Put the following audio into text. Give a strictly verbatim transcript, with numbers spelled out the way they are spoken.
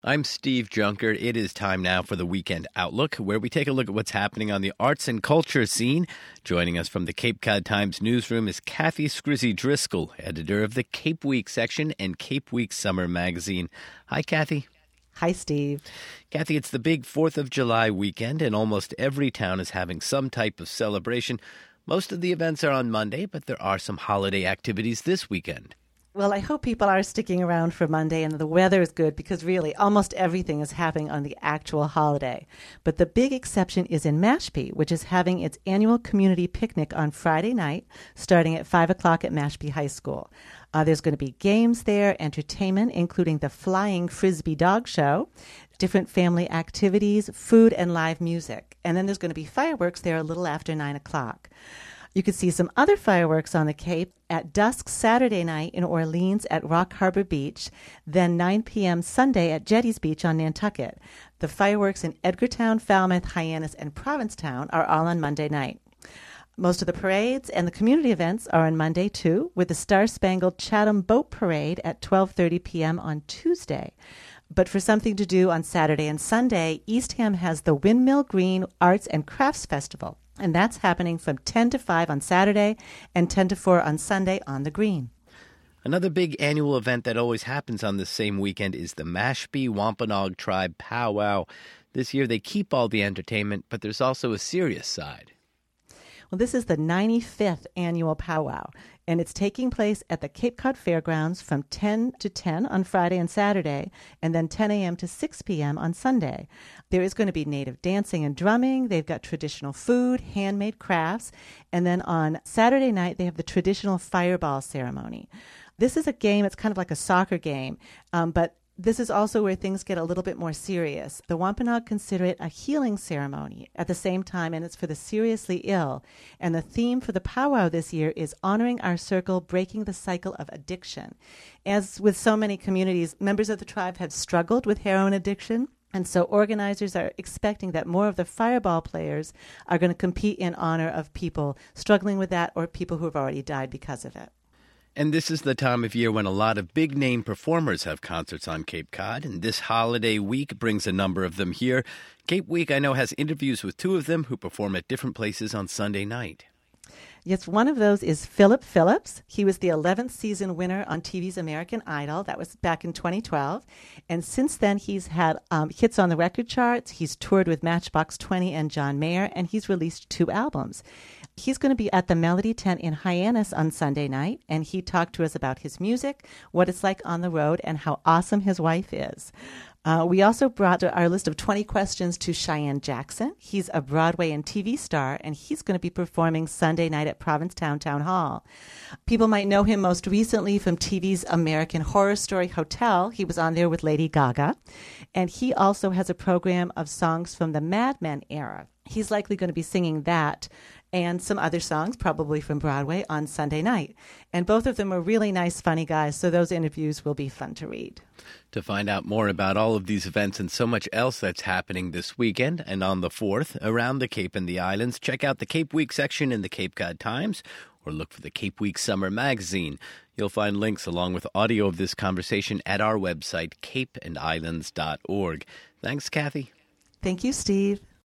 I'm Steve Junker. It is time now for the Weekend Outlook, where we take a look at what's happening on the arts and culture scene. Joining us from the Cape Cod Times newsroom is Kathy Scrizzy Driscoll, editor of the Cape Week section and Cape Week Summer magazine. Hi, Kathy. Hi, Steve. Kathy, it's the big fourth of July weekend, and almost every town is having some type of celebration. Most of the events are on Monday, but there are some holiday activities this weekend. Well, I hope people are sticking around for Monday and the weather is good because really almost everything is happening on the actual holiday. But the big exception is in Mashpee, which is having its annual community picnic on Friday night, starting at five o'clock at Mashpee High School. Uh, there's going to be games there, entertainment, including the Flying Frisbee Dog Show, different family activities, food, and live music. And then there's going to be fireworks there a little after nine o'clock. You can see some other fireworks on the Cape at dusk Saturday night in Orleans at Rock Harbor Beach, then nine p.m. Sunday at Jetties Beach on Nantucket. The fireworks in Edgartown, Falmouth, Hyannis, and Provincetown are all on Monday night. Most of the parades and the community events are on Monday, too, with the Star-Spangled Chatham Boat Parade at twelve thirty p.m. on Tuesday. But for something to do on Saturday and Sunday, Eastham has the Windmill Green Arts and Crafts Festival. And that's happening from ten to five on Saturday and ten to four on Sunday on the Green. Another big annual event that always happens on this same weekend is the Mashpee Wampanoag Tribe Powwow. This year they keep all the entertainment, but there's also a serious side. Well, this is the ninety-fifth annual powwow, and it's taking place at the Cape Cod Fairgrounds from ten to ten on Friday and Saturday, and then ten a.m. to six p.m. on Sunday. There is going to be native dancing and drumming. They've got traditional food, handmade crafts, and then on Saturday night they have the traditional fireball ceremony. This is a game, it's kind of like a soccer game, um, but this is also where things get a little bit more serious. The Wampanoag consider it a healing ceremony at the same time, and it's for the seriously ill. And the theme for the powwow this year is honoring our circle, breaking the cycle of addiction. As with so many communities, members of the tribe have struggled with heroin addiction, and so organizers are expecting that more of the fireball players are going to compete in honor of people struggling with that or people who have already died because of it. And this is the time of year when a lot of big-name performers have concerts on Cape Cod, and this holiday week brings a number of them here. Cape Week, I know, has interviews with two of them who perform at different places on Sunday night. Yes, one of those is Philip Phillips. He was the eleventh season winner on T V's American Idol. That was back in twenty twelve. And since then, he's had um, hits on the record charts. He's toured with Matchbox twenty and John Mayer, and he's released two albums. He's going to be at the Melody Tent in Hyannis on Sunday night, and he talked to us about his music, what it's like on the road, and how awesome his wife is. Uh, we also brought our list of twenty questions to Cheyenne Jackson. He's a Broadway and T V star, and he's going to be performing Sunday night at Provincetown Town Hall. People might know him most recently from T V's American Horror Story Hotel. He was on there with Lady Gaga. And he also has a program of songs from the Mad Men era. He's likely going to be singing that and some other songs, probably from Broadway, on Sunday night. And both of them are really nice, funny guys, so those interviews will be fun to read. To find out more about all of these events and so much else that's happening this weekend and on the fourth around the Cape and the Islands, check out the Cape Week section in the Cape Cod Times or look for the Cape Week Summer magazine. You'll find links along with audio of this conversation at our website, cape and islands dot org. Thanks, Kathy. Thank you, Steve.